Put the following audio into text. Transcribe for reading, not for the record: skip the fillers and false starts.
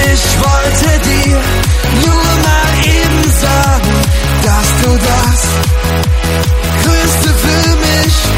Ich wollte dir nur mal eben sagen, dass du das Größte für mich